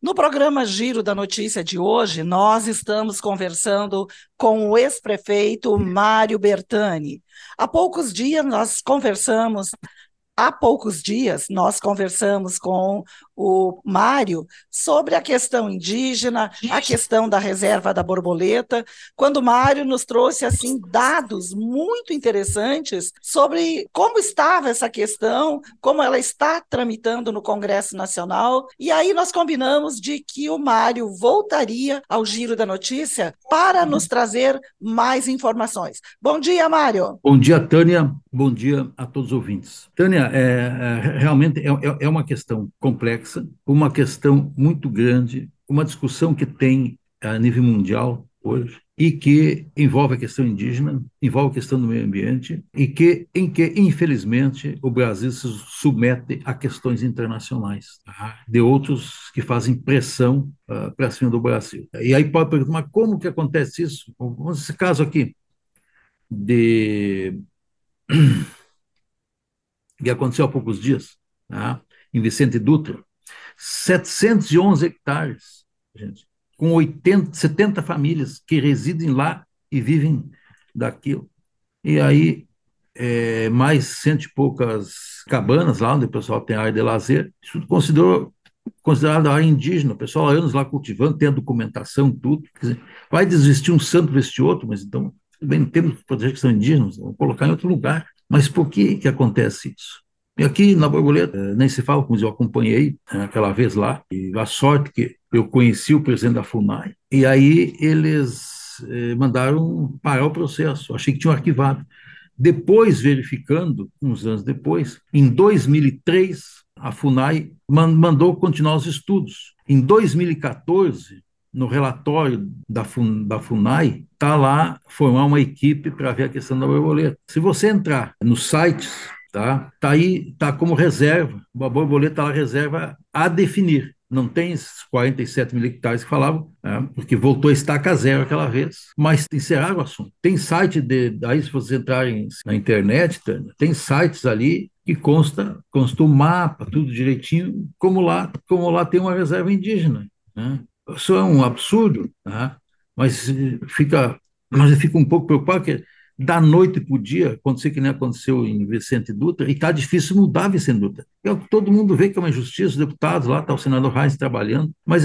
No programa Giro da Notícia de hoje, nós estamos conversando com o ex-prefeito Mário Bertani. Há poucos dias nós conversamos Há poucos dias, nós conversamos com o Mário sobre a questão indígena, a questão da reserva da borboleta, quando o Mário nos trouxe assim dados muito interessantes sobre como estava essa questão, como ela está tramitando no Congresso Nacional, e aí nós combinamos de que o Mário voltaria ao Giro da Notícia para nos trazer mais informações. Bom dia, Mário. Bom dia, Tânia. Bom dia a todos os ouvintes. Tânia, realmente é uma questão complexa, uma questão muito grande, uma discussão que tem a nível mundial hoje e que envolve a questão indígena, envolve a questão do meio ambiente e em que, infelizmente, o Brasil se submete a questões internacionais, tá? De outros que fazem pressão para cima do Brasil. E aí pode perguntar, mas como que acontece isso? Esse caso aqui de que aconteceu há poucos dias, tá? Em Vicente Dutra, 711 hectares, gente, com 70 famílias que residem lá e vivem daquilo. E aí, mais cento e poucas cabanas lá, onde o pessoal tem área de lazer, isso considerado área indígena, o pessoal há anos lá cultivando, tem a documentação, tudo. Quer dizer, vai desistir um santo, vestir outro, mas então, bem, temos que proteger que são indígenas, vamos colocar em outro lugar. Mas por que acontece isso? E aqui na Borboleta, nem se fala, como eu acompanhei aquela vez lá, e a sorte que eu conheci o presidente da FUNAI, e aí eles mandaram parar o processo, achei que tinham arquivado. Depois, verificando, uns anos depois, em 2003, a FUNAI mandou continuar os estudos. Em 2014, no relatório da FUNAI, está lá formar uma equipe para ver a questão da borboleta. Se você entrar nos sites, tá aí, tá como reserva, a borboleta lá reserva a definir. Não tem esses 47 mil hectares que falavam, né, porque voltou a estaca zero aquela vez, mas encerraram o assunto. Tem site aí se vocês entrarem na internet, tem sites ali que consta o mapa, tudo direitinho, como lá tem uma reserva indígena, né? Isso é um absurdo, tá? Mas mas eu fico um pouco preocupado que da noite para o dia acontecer que nem aconteceu em Vicente Dutra, e está difícil mudar Vicente Dutra. Todo mundo vê que é uma injustiça, os deputados lá, está o senador Reis trabalhando, mas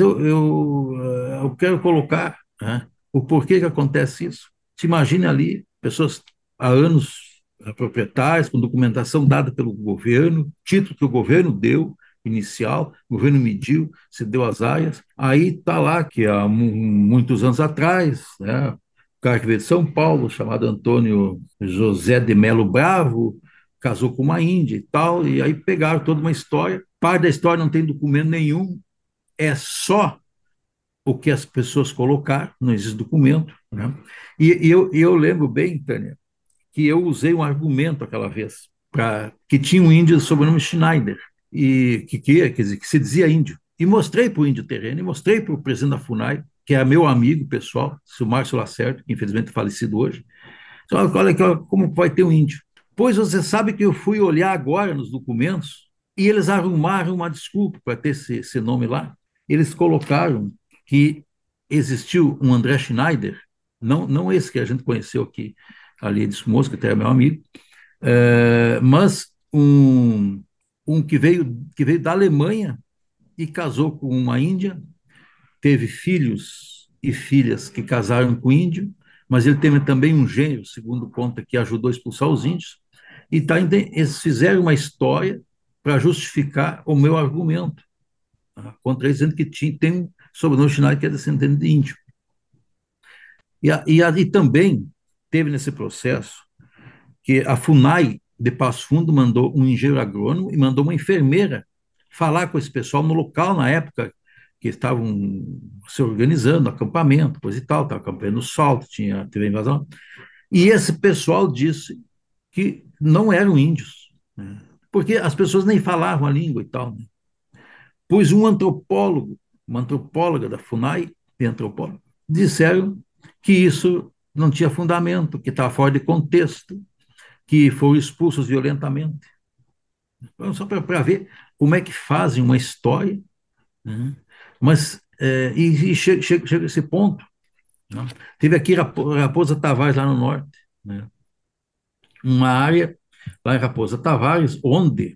eu quero colocar, né, o porquê que acontece isso. Se imagine ali, pessoas há anos proprietárias, com documentação dada pelo governo, título que o governo deu, inicial, o governo mediu, se deu as áreas, aí está lá que há muitos anos atrás, né, cara que veio de São Paulo, chamado Antônio José de Melo Bravo, casou com uma índia e tal, e aí pegaram toda uma história. Parte da história não tem documento nenhum, é só o que as pessoas colocaram, não existe documento, né? E eu lembro bem, Tânia, que eu usei um argumento aquela vez, que tinha um índio sobrenome Schneider, e quer dizer, que se dizia índio. E mostrei para o índio terreno, e mostrei para o presidente da FUNAI, que é meu amigo pessoal, o Márcio Lacerda, que infelizmente é falecido hoje. Então, olha aqui, como vai ter um índio. Pois você sabe que eu fui olhar agora nos documentos e eles arrumaram uma desculpa para ter esse nome lá. Eles colocaram que existiu um André Schneider, não esse que a gente conheceu aqui, ali de Mosca, que até é meu amigo, mas um que veio da Alemanha e casou com uma índia, teve filhos e filhas que casaram com índio, mas ele teve também um gênio, segundo conta, que ajudou a expulsar os índios, e eles fizeram uma história para justificar o meu argumento, tá, contra eles, dizendo que tem um sobrenome Schneider que é descendente de índio. E também teve nesse processo que a FUNAI de Passo Fundo mandou um engenheiro agrônomo e mandou uma enfermeira falar com esse pessoal no local, na época que estavam se organizando, acampamento, coisa e tal, estava acampando no salto, teve invasão. E esse pessoal disse que não eram índios, né, porque as pessoas nem falavam a língua e tal, né? Pois um antropólogo, uma antropóloga da FUNAI, e antropólogo, disseram que isso não tinha fundamento, que estava fora de contexto, que foram expulsos violentamente. Então, só para ver como é que fazem uma história né? Mas, e chega a esse ponto, né? Teve aqui Raposa Tavares, lá no norte, né? Uma área lá em Raposa Tavares, onde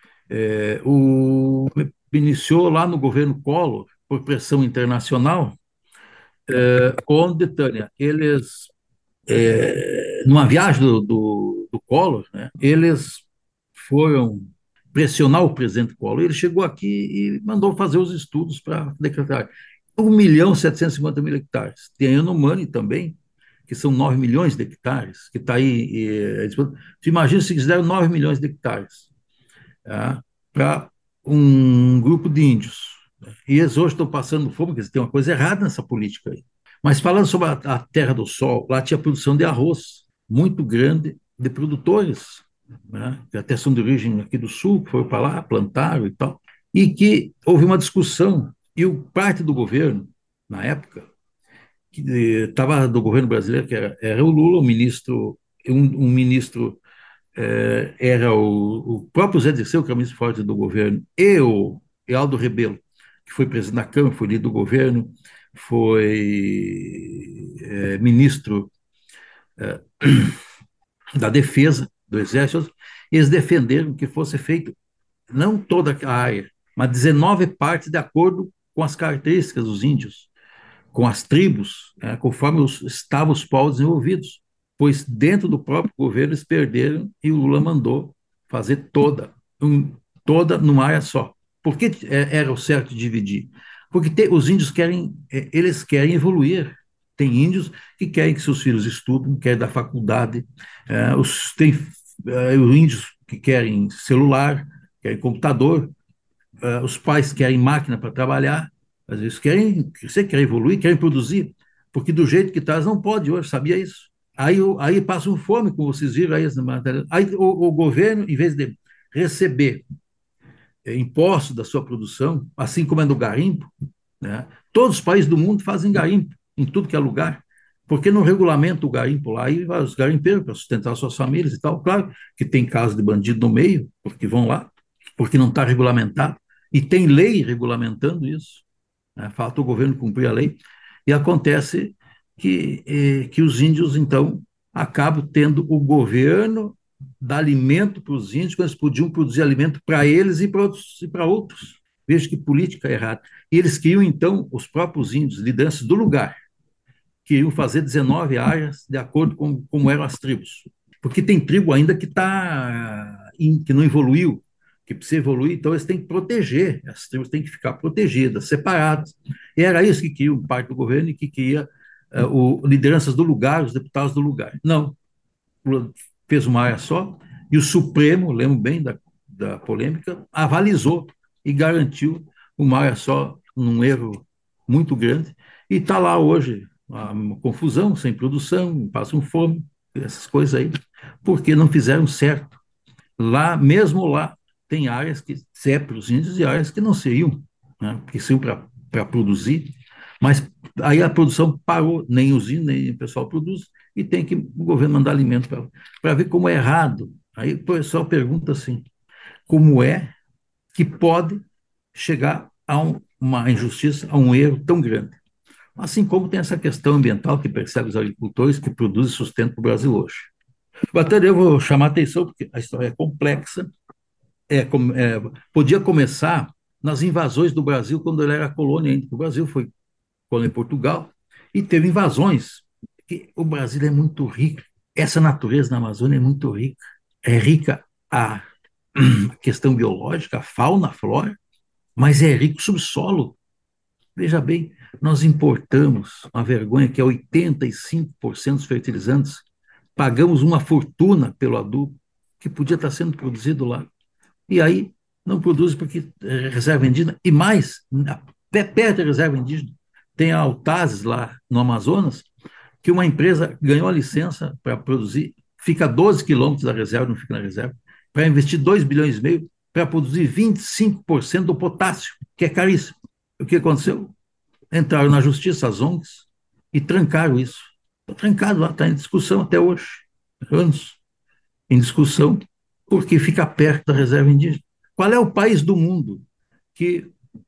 o iniciou lá no governo Collor, por pressão internacional, onde, Tânia, eles, numa viagem do Collor, né, eles foram pressionar o presidente Collor. Ele chegou aqui e mandou fazer os estudos para decretar 1.750.000 hectares. Tem a Yanomami também, que são 9 milhões de hectares, que está aí. Você imagina se fizeram 9 milhões de hectares, tá, para um grupo de índios. E eles hoje estão passando fome, porque tem uma coisa errada nessa política aí. Mas falando sobre a Terra do Sol, lá tinha produção de arroz muito grande de produtores, né, que até são de origem aqui do sul, que foram para lá, plantaram e tal, e que houve uma discussão, e o parte do governo, na época, que estava do governo brasileiro, que era o Lula, o ministro, um ministro era o próprio Zé Dirceu, que é o ministro forte do governo, e o Aldo Rebelo, que foi presidente da Câmara, foi líder do governo, foi ministro da Defesa, do Exército. Eles defenderam que fosse feito não toda a área, mas 19 partes de acordo com as características dos índios, com as tribos, conforme estavam os povos desenvolvidos, pois dentro do próprio governo eles perderam e o Lula mandou fazer toda numa área só. Por que era o certo dividir? Porque os índios eles querem evoluir. Tem índios que querem que seus filhos estudem, querem dar faculdade, tem os índios que querem celular, querem computador, os pais querem máquina para trabalhar, às vezes você quer evoluir, querem produzir, porque do jeito que está, não pode hoje, sabia isso? Aí passam fome, como vocês viram aí, aí o governo, em vez de receber impostos da sua produção, assim como é no garimpo, né? Todos os países do mundo fazem garimpo, em tudo que é lugar, porque não regulamenta o garimpo lá, e vai os garimpeiros para sustentar suas famílias e tal. Claro que tem casos de bandido no meio, porque vão lá, porque não está regulamentado, e tem lei regulamentando isso, né? Falta o governo cumprir a lei, e acontece que os índios, então, acabam tendo o governo dar alimento para os índios, quando eles podiam produzir alimento para eles e para outros. Veja que política errada. E eles queriam, então, os próprios índios, lideranças do lugar, queriam fazer 19 áreas de acordo com como eram as tribos. Porque tem tribo ainda que não evoluiu, que precisa evoluir, então eles têm que proteger, as tribos têm que ficar protegidas, separadas. E era isso que queria o parte do governo e que queria lideranças do lugar, os deputados do lugar. Não, fez uma área só, e o Supremo, lembro bem da polêmica, avalizou e garantiu uma área só, num erro muito grande, e está lá hoje, uma confusão, sem produção, passam fome, essas coisas aí, porque não fizeram certo. Lá, mesmo lá, tem áreas que é para os índios e áreas que não seriam, né, que seriam para produzir, mas aí a produção parou, nem os índios, nem o pessoal produz, e tem que o governo mandar alimento para ver como é errado. Aí o pessoal pergunta assim, como é que pode chegar a uma injustiça, a um erro tão grande? Assim como tem essa questão ambiental que persegue os agricultores que produzem sustento para o Brasil hoje. Batalha, eu vou chamar a atenção porque a história é complexa, podia começar nas invasões do Brasil quando ele era colônia ainda. O Brasil foi colônia em Portugal e teve invasões. Que o Brasil é muito rico. Essa natureza na Amazônia é muito rica. É rica a questão biológica, a fauna, a flora, mas é rico o subsolo. Veja bem, nós importamos uma vergonha que é 85% dos fertilizantes, pagamos uma fortuna pelo adubo que podia estar sendo produzido lá. E aí não produz porque é reserva indígena. E mais, perto da reserva indígena, tem a Altazes lá no Amazonas, que uma empresa ganhou a licença para produzir, fica a 12 quilômetros da reserva, não fica na reserva, para investir 2,5 bilhões para produzir 25% do potássio, que é caríssimo. O que aconteceu? Entraram na justiça as ONGs e trancaram isso. Está trancado lá, está em discussão até hoje, anos em discussão, porque fica perto da reserva indígena. Qual é o país do mundo que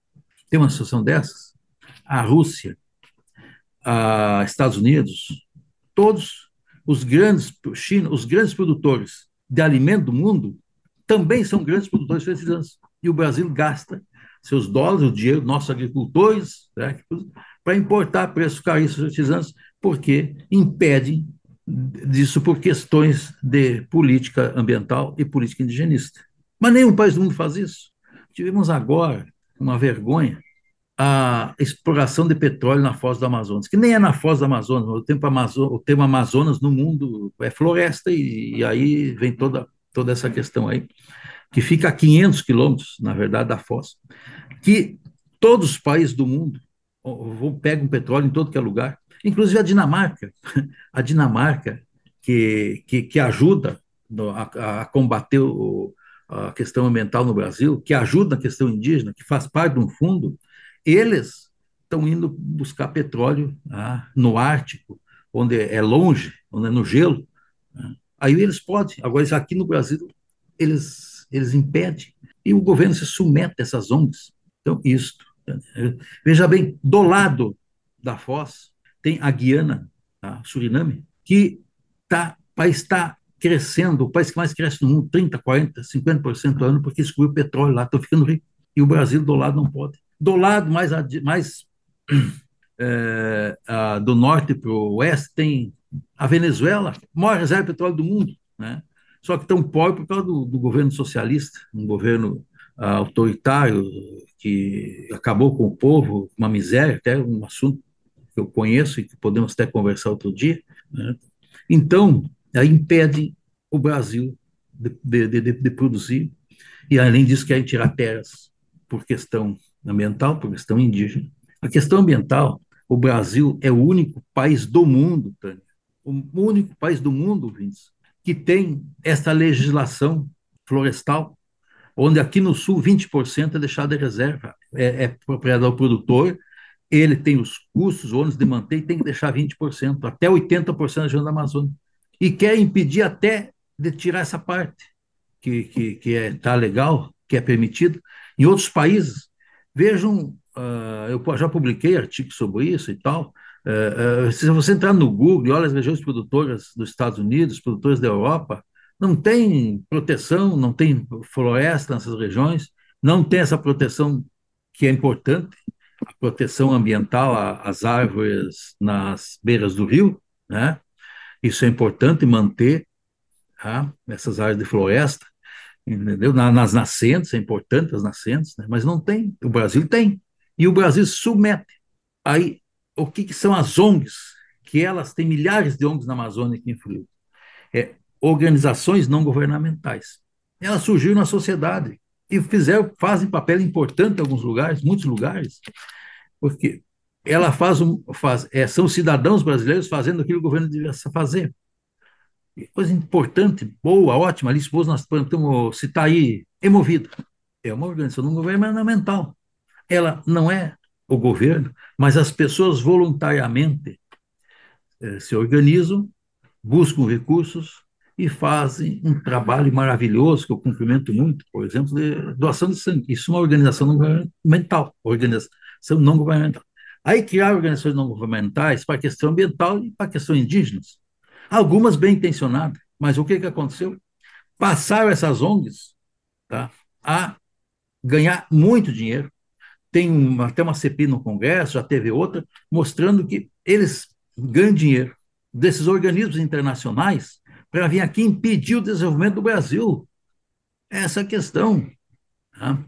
tem uma situação dessas? A Rússia, a Estados Unidos, todos os grandes, China, os grandes produtores de alimento do mundo também são grandes produtores de fertilizantes. E o Brasil gasta seus dólares, o dinheiro dos nossos agricultores, né, para importar preços caríssimos de fertilizantes, porque impedem disso por questões de política ambiental e política indigenista. Mas nenhum país do mundo faz isso. Tivemos agora uma vergonha, a exploração de petróleo na Foz do Amazonas, que nem é na Foz do Amazonas, o termo Amazonas no mundo é floresta, e aí vem toda essa questão aí, que fica a 500 quilômetros, na verdade, da Foz, que todos os países do mundo pegam petróleo em todo que é lugar, inclusive a Dinamarca que ajuda a combater a questão ambiental no Brasil, que ajuda a questão indígena, que faz parte de um fundo, eles estão indo buscar petróleo no Ártico, onde é longe, onde é no gelo. Aí eles podem. Agora, aqui no Brasil, eles impedem. E o governo se submete a essas ONGs. Então, isso. Veja bem, do lado da Foz, tem a Guiana, a Suriname, que o país está crescendo, o país que mais cresce no mundo, 30, 40, 50% ao ano, porque excluiu o petróleo lá, estão ficando ricos. E o Brasil do lado não pode. Do lado mais do norte para o oeste tem a Venezuela, maior reserva de petróleo do mundo, né? Só que tão pobre por causa do governo socialista, um governo autoritário que acabou com o povo, uma miséria, até um assunto que eu conheço e que podemos até conversar outro dia, né? Então, aí impede o Brasil de produzir, e além disso querem tirar terras por questão ambiental, por questão indígena. A questão ambiental, o Brasil é o único país do mundo, Tânia, o único país do mundo, Vince, que tem essa legislação florestal, onde aqui no sul 20% é deixado de reserva, é propriedade do produtor, ele tem os custos, os ônus de manter e tem que deixar 20%, até 80% da região da Amazônia. E quer impedir até de tirar essa parte, que tá legal, que é permitido. Em outros países, vejam, eu já publiquei artigos sobre isso e tal. Se você entrar no Google e olha as regiões produtoras dos Estados Unidos, produtoras da Europa, não tem proteção, não tem floresta nessas regiões, não tem essa proteção que é importante, a proteção ambiental às árvores nas beiras do rio, né? Isso é importante manter essas áreas de floresta, entendeu? Nas nascentes, é importante as nascentes, né? Mas não tem, o Brasil tem. E o Brasil se submete. Aí, o que são as ONGs? Que elas têm milhares de ONGs na Amazônia que influem. Organizações não governamentais. Elas surgiram na sociedade e fazem papel importante em alguns lugares, muitos lugares, porque ela são cidadãos brasileiros fazendo aquilo que o governo devia fazer. Coisa importante, boa, ótima, ali, supôs nós podemos citar aí, Hemovida. É uma organização não governamental. Ela não é o governo, mas as pessoas voluntariamente se organizam, buscam recursos e fazem um trabalho maravilhoso, que eu cumprimento muito, por exemplo, de doação de sangue. Isso é uma organização não governamental, organização não governamental. Aí criaram organizações não governamentais para a questão ambiental e para a questão indígenas. Algumas bem intencionadas, mas o que aconteceu? Passaram essas ONGs, tá, a ganhar muito dinheiro. Tem até uma CPI no Congresso, já teve outra, mostrando que eles ganham dinheiro desses organismos internacionais para vir aqui impedir o desenvolvimento do Brasil. Essa é a questão. Tá?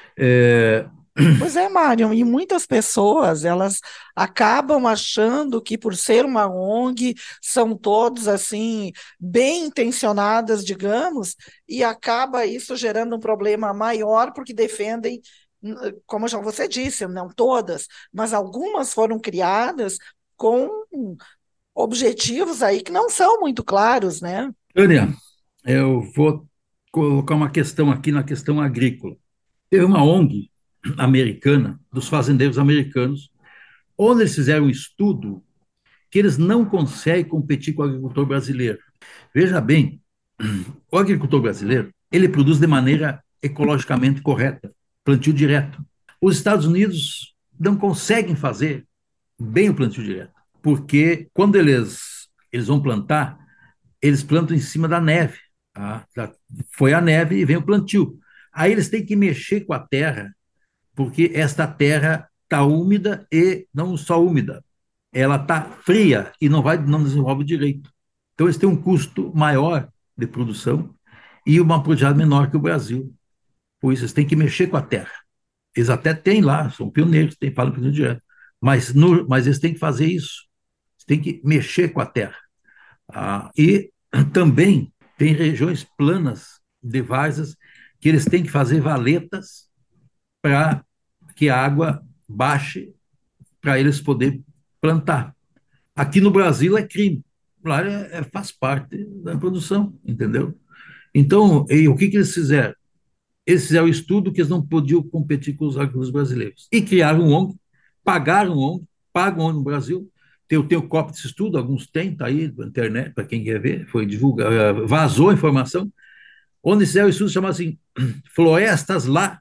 Pois é, Mário, e muitas pessoas, elas acabam achando que por ser uma ONG, são todos assim, bem intencionadas, digamos, e acaba isso gerando um problema maior, porque defendem, como já você disse, não todas, mas algumas foram criadas com objetivos aí que não são muito claros, né? Tânia, eu vou colocar uma questão aqui na questão agrícola. Teve uma ONG americana, dos fazendeiros americanos, onde eles fizeram um estudo que eles não conseguem competir com o agricultor brasileiro. Veja bem, o agricultor brasileiro, ele produz de maneira ecologicamente correta, plantio direto. Os Estados Unidos não conseguem fazer bem o plantio direto, porque quando eles vão plantar, eles plantam em cima da neve. Tá? Foi a neve e vem o plantio. Aí eles têm que mexer com a terra, porque esta terra está úmida e não só úmida, ela está fria e não desenvolve direito. Então eles têm um custo maior de produção e uma produtividade menor que o Brasil. Por isso eles têm que mexer com a terra. Eles até têm lá, são pioneiros, falam pioneiro direto, mas eles têm que fazer isso. Eles têm que mexer com a terra. E também tem regiões planas de várzeas que eles têm que fazer valetas para que a água baixe para eles poderem plantar. Aqui no Brasil é crime. Lá faz parte da produção, entendeu? Então, o que eles fizeram? Eles fizeram o estudo que eles não podiam competir com os agricultores brasileiros. E criaram um ONG, pagaram um ONG, pagam um ONG no Brasil. Eu tenho cópia desse estudo, alguns têm, está aí na internet, para quem quer ver, foi divulgado, vazou a informação, onde fizeram o estudo chamado assim, Florestas lá,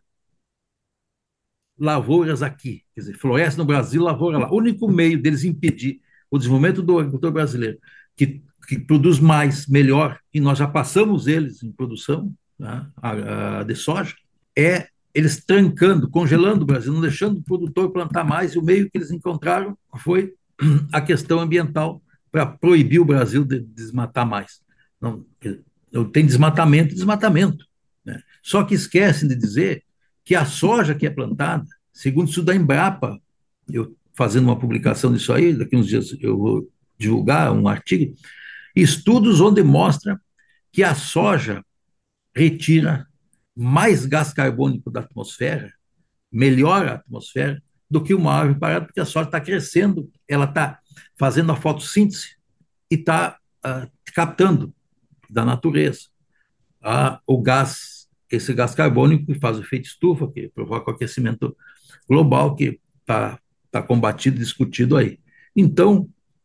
lavouras aqui. Quer dizer, floresta no Brasil, lavoura lá. O único meio deles impedir o desenvolvimento do agricultor brasileiro, que produz mais, melhor, e nós já passamos eles em produção, tá? De soja, é eles trancando, congelando o Brasil, não deixando o produtor plantar mais, e o meio que eles encontraram foi a questão ambiental para proibir o Brasil de desmatar mais. Não, tem desmatamento, desmatamento. Né? Só que esquecem de dizer que a soja que é plantada, segundo o estudo da Embrapa, eu fazendo uma publicação disso aí, daqui uns dias eu vou divulgar um artigo, estudos onde mostra que a soja retira mais gás carbônico da atmosfera, melhora a atmosfera, do que uma árvore parada, porque a soja está crescendo, ela está fazendo a fotossíntese e está captando da natureza o gás, esse gás carbônico que faz o efeito estufa, que provoca o aquecimento global, que está combatido e discutido aí. Então,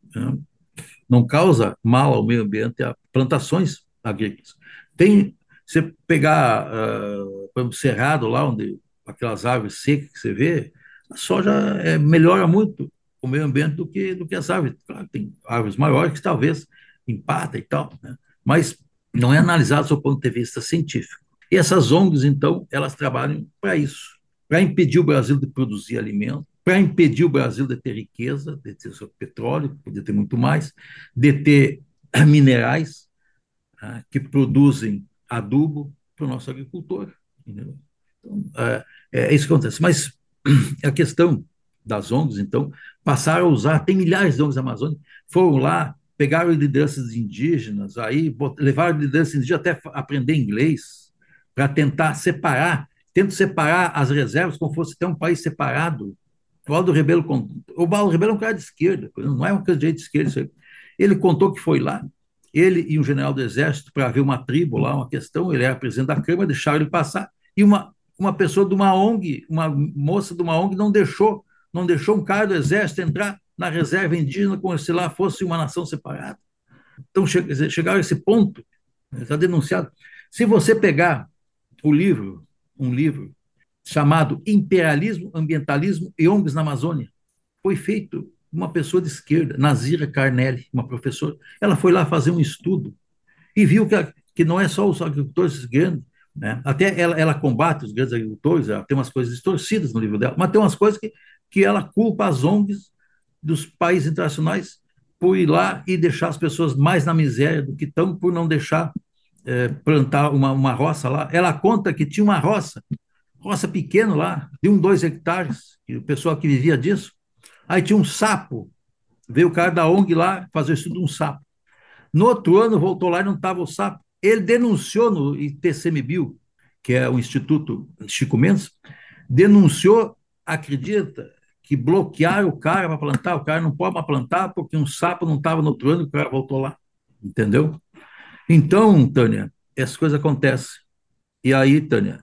não causa mal ao meio ambiente a plantações agrícolas. Você pegar, por exemplo, Cerrado, lá onde aquelas árvores secas que você vê, a soja melhora muito o meio ambiente do que as árvores. Claro, tem árvores maiores que talvez empatem e tal, né? Mas não é analisado do ponto de vista científico. E essas ONGs, então, elas trabalham para isso, para impedir o Brasil de produzir alimento, para impedir o Brasil de ter riqueza, de ter seu petróleo, poder ter muito mais, de ter minerais que produzem adubo para o nosso agricultor. Entendeu? Então, é isso que acontece. Mas a questão das ONGs, então, passaram a usar, tem milhares de ONGs na Amazônia, foram lá, pegaram lideranças indígenas, aí levaram lideranças indígenas até aprender inglês, para tentar separar as reservas como fosse ter um país separado. O Aldo Rebelo é um cara de esquerda, não é um cara de esquerda isso aí. Ele contou que foi lá, ele e um general do exército, para ver uma tribo lá, uma questão, ele era presidente da Câmara, deixaram ele passar, e uma pessoa de uma ONG, uma moça de uma ONG, não deixou um cara do exército entrar na reserva indígena como se lá fosse uma nação separada. Então, chegaram a esse ponto, está denunciado. Se você pegar um livro chamado Imperialismo, Ambientalismo e ONGs na Amazônia, foi feito uma pessoa de esquerda, Nazira Carnelli, uma professora. Ela foi lá fazer um estudo e viu que não é só os agricultores grandes, né? Até ela combate os grandes agricultores, ela tem umas coisas distorcidas no livro dela, mas tem umas coisas que ela culpa as ONGs dos países internacionais por ir lá e deixar as pessoas mais na miséria do que estão, por não deixar plantar uma roça lá. Ela conta que tinha uma roça pequena lá, de 2 hectares, e o pessoal que vivia disso. Aí tinha um sapo, veio o cara da ONG lá fazer o estudo de um sapo. No outro ano, voltou lá e não estava o sapo. Ele denunciou no ITCMBio, que é o Instituto Chico Mendes, denunciou, acredita, que bloquearam o cara para plantar. O cara não pode mais plantar porque um sapo não estava no outro ano e o cara voltou lá. Entendeu? Então, Tânia, essas coisas acontecem. E aí, Tânia,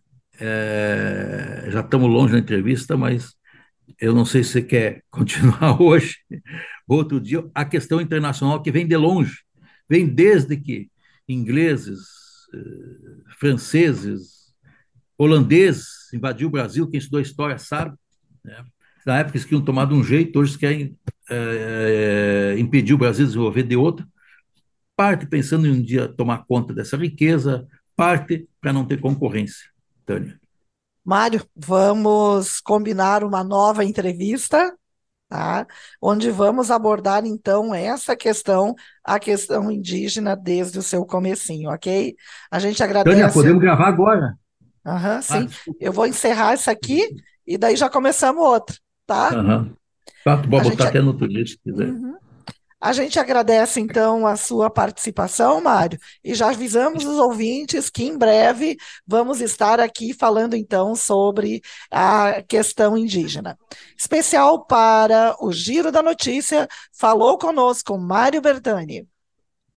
já estamos longe da entrevista, mas eu não sei se você quer continuar hoje, outro dia, a questão internacional que vem de longe, vem desde que ingleses, franceses, holandeses invadiu o Brasil, quem estudou história sabe, né? Na época eles queriam tomar de um jeito, hoje eles querem impedir o Brasil de desenvolver de outro, parte pensando em um dia tomar conta dessa riqueza, parte para não ter concorrência, Tânia. Mário, vamos combinar uma nova entrevista, tá? Onde vamos abordar, então, essa questão, a questão indígena desde o seu comecinho, ok? A gente Tânia, agradece. podemos gravar agora? Aham, Ah, sim. desculpa. Eu vou encerrar essa aqui e daí já começamos outra, tá? Aham. Tá, tu A pode botar gente, até no outro dia, se quiser. Uhum. A gente agradece, então, a sua participação, Mário, e já avisamos os ouvintes que em breve vamos estar aqui falando, então, sobre a questão indígena. Especial para o Giro da Notícia, falou conosco Mário Bertani.